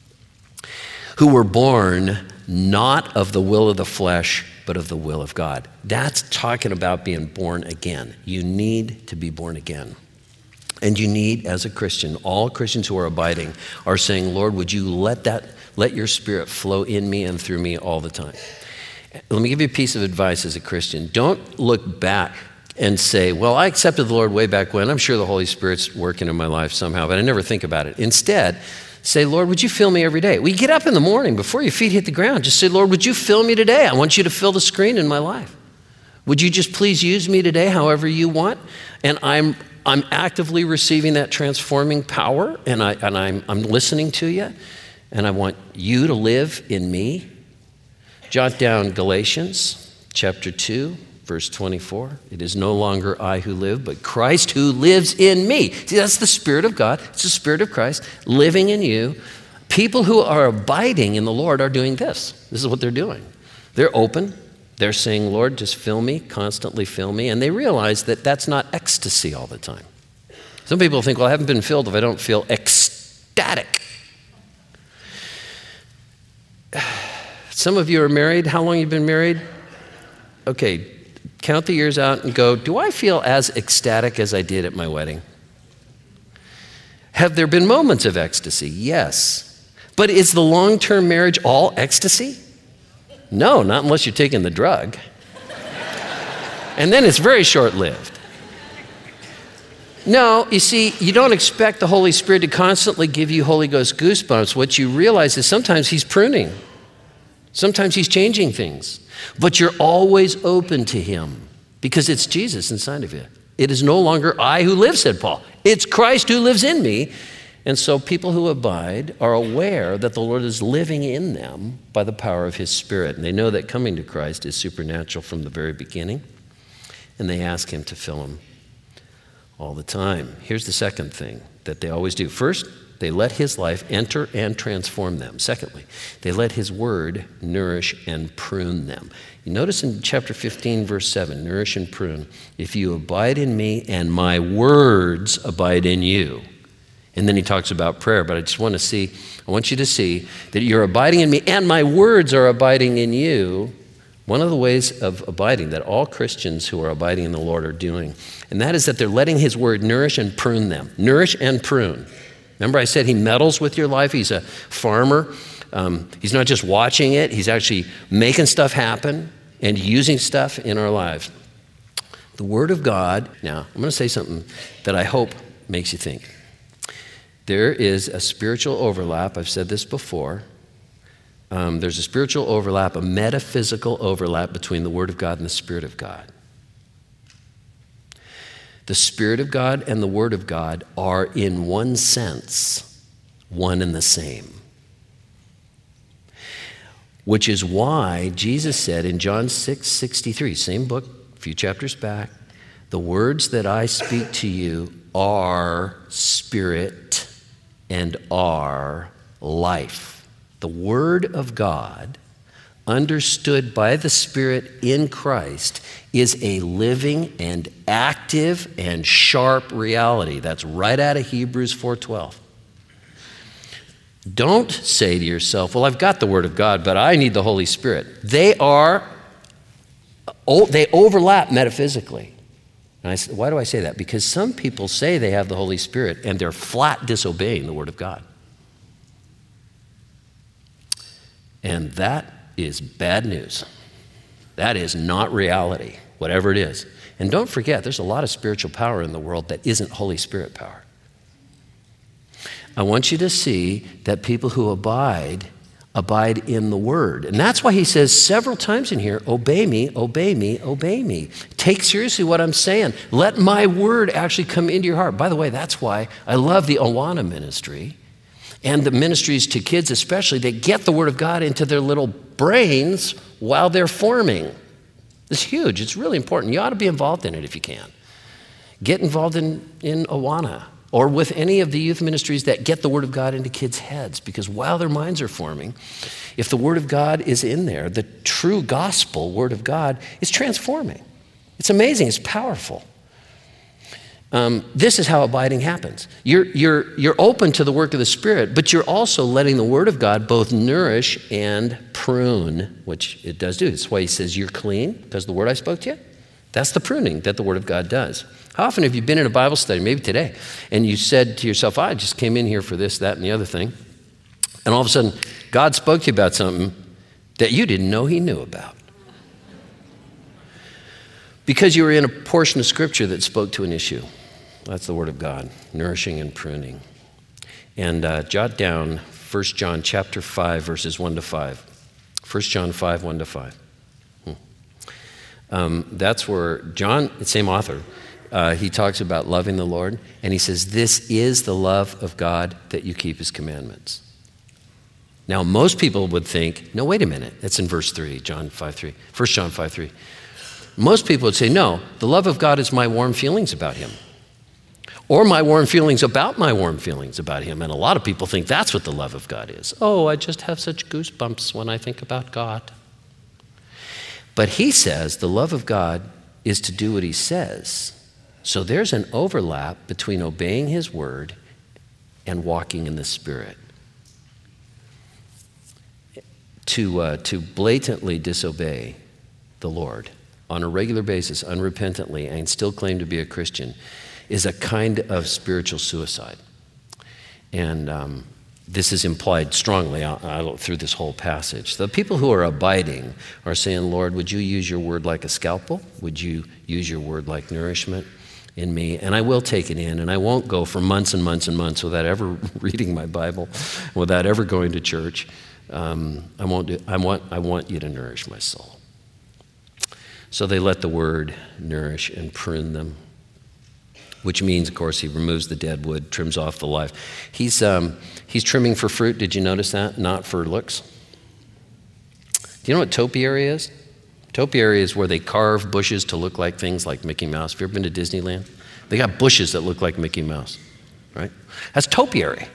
who were born not of the will of the flesh, but of the will of God. That's talking about being born again. You need to be born again. And you need, as a Christian, all Christians who are abiding are saying, Lord, would you let your spirit flow in me and through me all the time? Let me give you a piece of advice as a Christian. Don't look back and say, well, I accepted the Lord way back when. I'm sure the Holy Spirit's working in my life somehow, but I never think about it. Instead, say, Lord, would you fill me every day? We get up in the morning before your feet hit the ground. Just say, Lord, would you fill me today? I want you to fill the screen in my life. Would you just please use me today however you want? And I'm actively receiving that transforming power, and I'm listening to you, and I want you to live in me. Jot down Galatians chapter 2, verse 24. It is no longer I who live, but Christ who lives in me. See, that's the Spirit of God. It's the Spirit of Christ living in you. People who are abiding in the Lord are doing this. This is what they're doing. They're open. They're saying, Lord, just fill me, constantly fill me. And they realize that that's not ecstasy all the time. Some people think, well, I haven't been filled if I don't feel ecstatic. Some of you are married. How long have you been married? Okay, count the years out and go, do I feel as ecstatic as I did at my wedding? Have there been moments of ecstasy? Yes. But is the long-term marriage all ecstasy? No, not unless you're taking the drug. And then it's very short-lived. No, you see, you don't expect the Holy Spirit to constantly give you Holy Ghost goosebumps. What you realize is sometimes he's pruning. Sometimes he's changing things. But you're always open to him because it's Jesus inside of you. It is no longer I who live, said Paul. It's Christ who lives in me. And so people who abide are aware that the Lord is living in them by the power of his Spirit. And they know that coming to Christ is supernatural from the very beginning. And they ask him to fill them all the time. Here's the second thing that they always do. First, they let his life enter and transform them. Secondly, they let his word nourish and prune them. You notice in chapter 15, verse 7, nourish and prune. If you abide in me and my words abide in you. And then he talks about prayer, but I want you to see that you're abiding in me and my words are abiding in you. One of the ways of abiding that all Christians who are abiding in the Lord are doing, and that is that they're letting his word nourish and prune them. Nourish and prune. Remember I said he meddles with your life. He's a farmer. He's not just watching it. He's actually making stuff happen and using stuff in our lives. The word of God, now I'm going to say something that I hope makes you think. There is a spiritual overlap. I've said this before. There's a spiritual overlap, a metaphysical overlap between the Word of God and the Spirit of God. The Spirit of God and the Word of God are, in one sense, one and the same. Which is why Jesus said in John 6:63, same book, a few chapters back, the words that I speak to you are spirit and are life. The Word of God, understood by the Spirit in Christ, is a living and active and sharp reality. That's right out of Hebrews 4:12. Don't say to yourself, well, I've got the Word of God, but I need the Holy Spirit. They overlap metaphysically. And why do I say that? Because some people say they have the Holy Spirit and they're flat disobeying the Word of God. And that is bad news. That is not reality, whatever it is. And don't forget, there's a lot of spiritual power in the world that isn't Holy Spirit power. I want you to see that people who abide in the Word. And that's why he says several times in here, obey me, obey me, obey me. Take seriously what I'm saying. Let my Word actually come into your heart. By the way, that's why I love the Awana ministry and the ministries to kids especially. They get the Word of God into their little brains while they're forming. It's huge. It's really important. You ought to be involved in it if you can. Get involved in Awana or with any of the youth ministries that get the Word of God into kids' heads, because while their minds are forming, if the Word of God is in there, the true gospel Word of God is transforming. It's amazing. It's powerful. This is how abiding happens. You're open to the work of the Spirit, but you're also letting the Word of God both nourish and prune, which it does do. That's why he says you're clean, because the word I spoke to you. That's the pruning that the Word of God does. How often have you been in a Bible study, maybe today, and you said to yourself, I just came in here for this, that, and the other thing, and all of a sudden, God spoke to you about something that you didn't know he knew about. Because you were in a portion of Scripture that spoke to an issue. That's the Word of God, nourishing and pruning. And jot down 1 John chapter 5, verses 1 to 5. 1 John 5, 1 to 5. That's where John, same author, he talks about loving the Lord, and he says, this is the love of God, that you keep his commandments. Now, most people would think, no, wait a minute, it's in verse 3, John 5:3, 1 John 5:3. Most people would say, no, the love of God is my warm feelings about him, or my warm feelings about my warm feelings about him. And a lot of people think that's what the love of God is. Oh, I just have such goosebumps when I think about God. But he says the love of God is to do what he says. So there's an overlap between obeying his word and walking in the Spirit. To blatantly disobey the Lord on a regular basis, unrepentantly, and still claim to be a Christian is a kind of spiritual suicide. And this is implied strongly through this whole passage. The people who are abiding are saying, Lord, would you use your word like a scalpel? Would you use your word like nourishment in me? And I will take it in, and I won't go for months and months and months without ever reading my Bible, without ever going to church. I want you to nourish my soul. So they let the word nourish and prune them, which means, of course, he removes the dead wood, trims off the life. He's trimming for fruit. Did you notice that? Not for looks. Do you know what topiary is? Topiary is where they carve bushes to look like things like Mickey Mouse. Have you ever been to Disneyland? They got bushes that look like Mickey Mouse, right? That's topiary.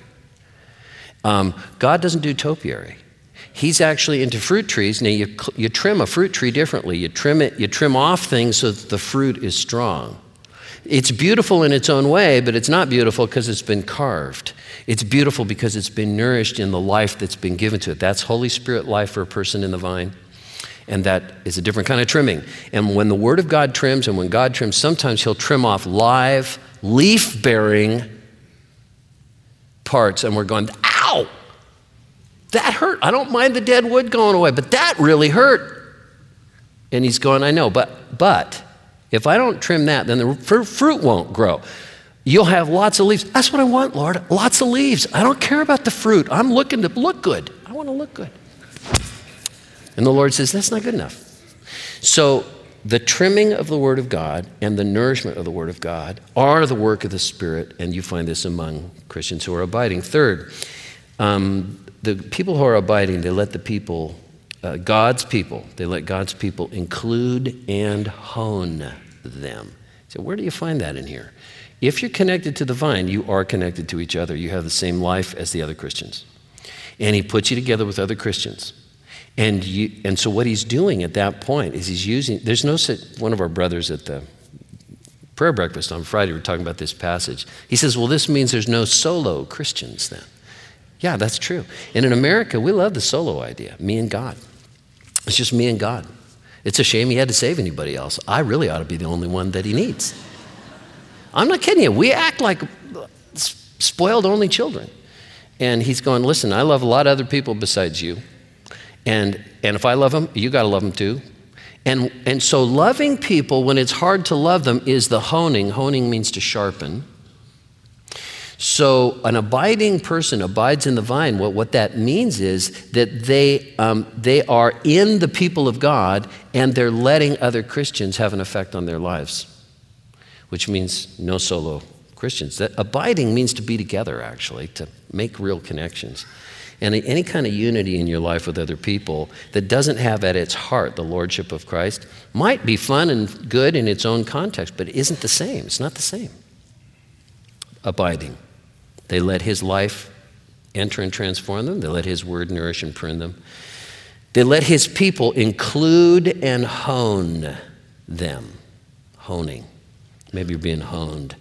God doesn't do topiary. He's actually into fruit trees. Now, you trim a fruit tree differently. You trim off things so that the fruit is strong. It's beautiful in its own way, but it's not beautiful because it's been carved. It's beautiful because it's been nourished in the life that's been given to it. That's Holy Spirit life for a person in the vine. And that is a different kind of trimming. And when the Word of God trims, and when God trims, sometimes he'll trim off live, leaf-bearing parts. And we're going, ow! That hurt. I don't mind the dead wood going away, but that really hurt. And he's going, I know, but if I don't trim that, then the fruit won't grow. You'll have lots of leaves. That's what I want, Lord. Lots of leaves. I don't care about the fruit. I'm looking to look good. I want to look good. And the Lord says, that's not good enough. So the trimming of the Word of God and the nourishment of the Word of God are the work of the Spirit, and you find this among Christians who are abiding. Third, the people who are abiding, they let the people, God's people, they let God's people include and hone them. So where do you find that in here? If you're connected to the vine, you are connected to each other. You have the same life as the other Christians. And he puts you together with other Christians. And so what he's doing at that point is he's using, there's no such, one of our brothers at the prayer breakfast on Friday, we're talking about this passage. He says, well, this means there's no solo Christians then. Yeah, that's true. And in America, we love the solo idea, me and God. It's just me and God. It's a shame he had to save anybody else. I really ought to be the only one that he needs. I'm not kidding you. We act like spoiled only children. And he's going, listen, I love a lot of other people besides you. And if I love them, you got to love them too. And so loving people when it's hard to love them is the honing. Honing means to sharpen. So an abiding person abides in the vine. What that means is that they are in the people of God, and they're letting other Christians have an effect on their lives, which means no solo Christians. That abiding means to be together, actually, to make real connections. And any kind of unity in your life with other people that doesn't have at its heart the lordship of Christ might be fun and good in its own context, but it isn't the same. It's not the same. Abiding. They let his life enter and transform them. They let his word nourish and prune them. They let his people include and hone them. Honing. Maybe you're being honed.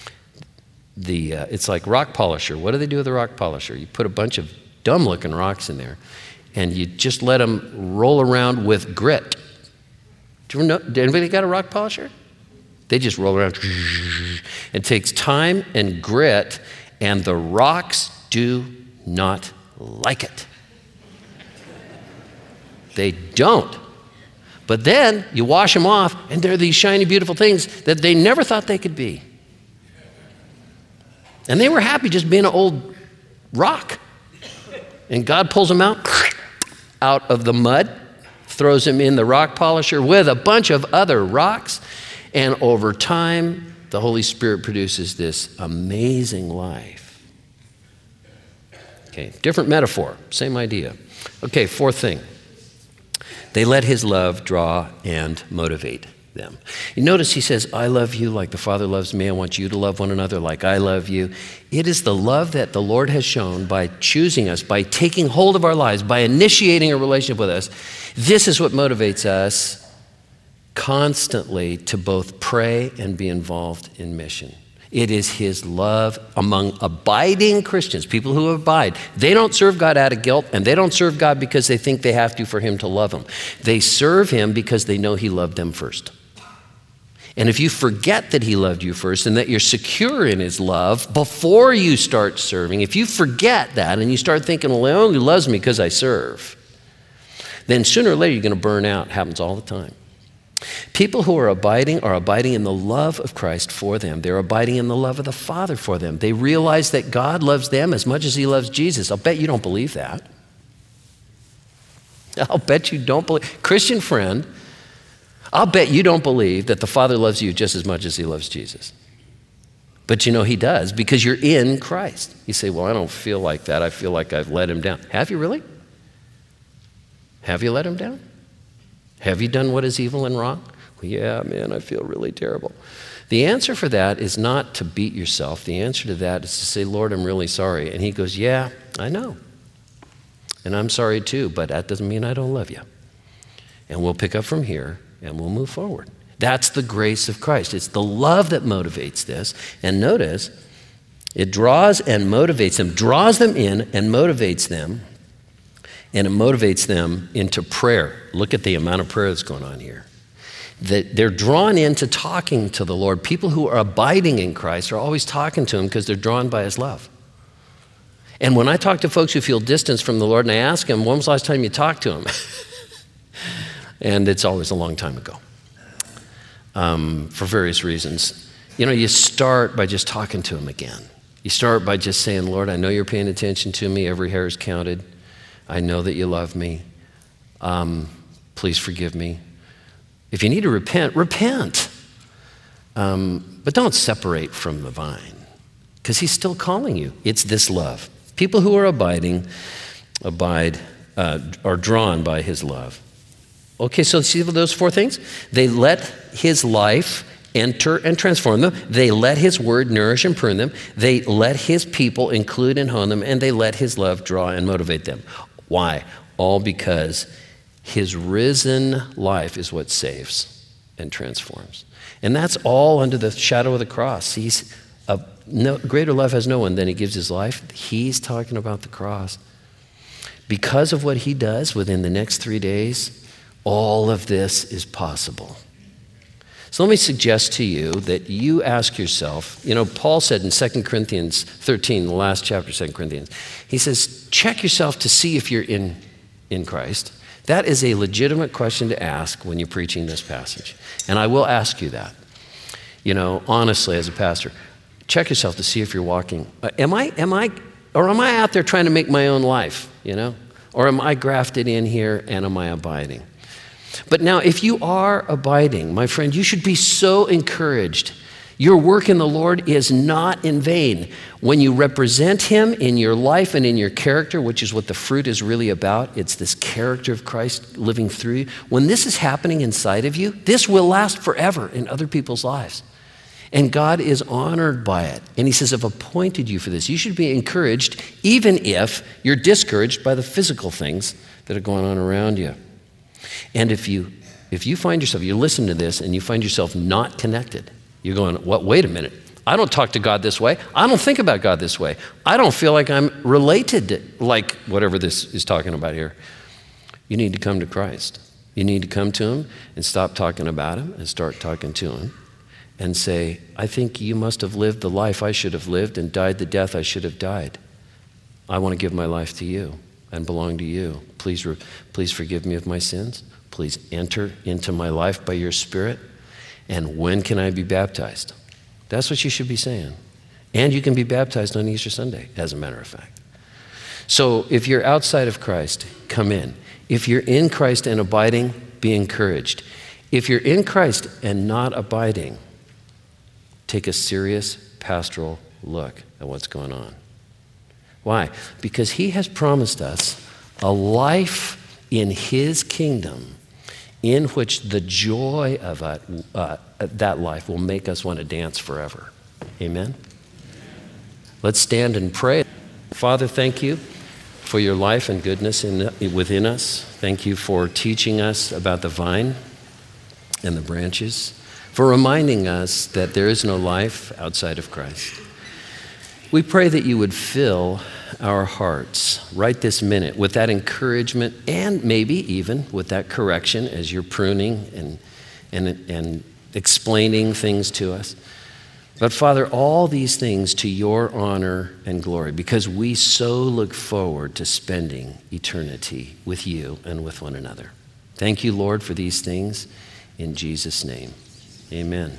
It's like rock polisher. What do they do with a rock polisher? You put a bunch of dumb-looking rocks in there, and you just let them roll around with grit. Do you know? Anybody got a rock polisher? They just roll around. It takes time and grit, and the rocks do not like it. They don't. But then you wash them off, and they're these shiny, beautiful things that they never thought they could be. And they were happy just being an old rock. And God pulls them out of the mud, throws them in the rock polisher with a bunch of other rocks, and over time, the Holy Spirit produces this amazing life. Okay, different metaphor, same idea. Okay, fourth thing. They let his love draw and motivate them. You notice he says, I love you like the Father loves me. I want you to love one another like I love you. It is the love that the Lord has shown by choosing us, by taking hold of our lives, by initiating a relationship with us. This is what motivates us constantly to both pray and be involved in mission. It is his love among abiding Christians, people who abide. They don't serve God out of guilt, and they don't serve God because they think they have to for him to love them. They serve him because they know he loved them first. And if you forget that he loved you first and that you're secure in his love before you start serving, if you forget that and you start thinking, well, he only loves me because I serve, then sooner or later you're going to burn out. It happens all the time. People who are abiding in the love of Christ for them. They're abiding in the love of the Father for them. They realize that God loves them as much as he loves Jesus. I'll bet you don't believe that. I'll bet you don't believe. Christian friend, I'll bet you don't believe that the Father loves you just as much as he loves Jesus. But you know he does because you're in Christ. You say, well, I don't feel like that. I feel like I've let him down. Have you really? Have you let him down? Have you done what is evil and wrong? Well, yeah, man, I feel really terrible. The answer for that is not to beat yourself. The answer to that is to say, Lord, I'm really sorry. And he goes, yeah, I know. And I'm sorry too, but that doesn't mean I don't love you. And we'll pick up from here and we'll move forward. That's the grace of Christ. It's the love that motivates this. And notice, it draws and motivates them, draws them in and motivates them. And it motivates them into prayer. Look at the amount of prayer that's going on here. They're drawn into talking to the Lord. People who are abiding in Christ are always talking to him because they're drawn by his love. And when I talk to folks who feel distance from the Lord and I ask them, when was the last time you talked to him? And it's always a long time ago for various reasons. You know, you start by just talking to him again. You start by just saying, Lord, I know you're paying attention to me. Every hair is counted. I know that you love me. Please forgive me. If you need to repent, repent. But don't separate from the vine because he's still calling you. It's this love. People who are abiding, are drawn by his love. Okay, so see those four things? They let his life enter and transform them. They let his word nourish and prune them. They let his people include and hone them, and they let his love draw and motivate them. Why? All because his risen life is what saves and transforms. And that's all under the shadow of the cross. Greater love has no one than he gives his life. He's talking about the cross. Because of what he does within the next 3 days, all of this is possible. So let me suggest to you that you ask yourself, you know, Paul said in 2 Corinthians 13, the last chapter of 2 Corinthians, he says, check yourself to see if you're in Christ. That is a legitimate question to ask when you're preaching this passage. And I will ask you that. You know, honestly, as a pastor, check yourself to see if you're walking. Am I out there trying to make my own life, you know? Or am I grafted in here and am I abiding? But now, if you are abiding, my friend, you should be so encouraged. Your work in the Lord is not in vain. When you represent him in your life and in your character, which is what the fruit is really about, it's this character of Christ living through you. When this is happening inside of you, this will last forever in other people's lives. And God is honored by it. And he says, I've appointed you for this. You should be encouraged, even if you're discouraged by the physical things that are going on around you. And if you find yourself, you listen to this and you find yourself not connected, you're going, what? Wait a minute. I don't talk to God this way. I don't think about God this way. I don't feel like I'm related like whatever this is talking about here. You need to come to Christ. You need to come to him and stop talking about him and start talking to him and say, I think you must have lived the life I should have lived and died the death I should have died. I want to give my life to you. and belong to you. Please forgive me of my sins. Please enter into my life by your Spirit. And when can I be baptized? That's what you should be saying. And you can be baptized on Easter Sunday, as a matter of fact. So if you're outside of Christ, come in. If you're in Christ and abiding, be encouraged. If you're in Christ and not abiding, take a serious pastoral look at what's going on. Why? Because he has promised us a life in his kingdom in which the joy of that life will make us want to dance forever. Amen? Let's stand and pray. Father, thank you for your life and goodness within us. Thank you for teaching us about the vine and the branches, for reminding us that there is no life outside of Christ. We pray that you would fill our hearts right this minute with that encouragement and maybe even with that correction as you're pruning and explaining things to us. But Father, all these things to your honor and glory, because we so look forward to spending eternity with you and with one another. Thank you, Lord, for these things. In Jesus' name, amen.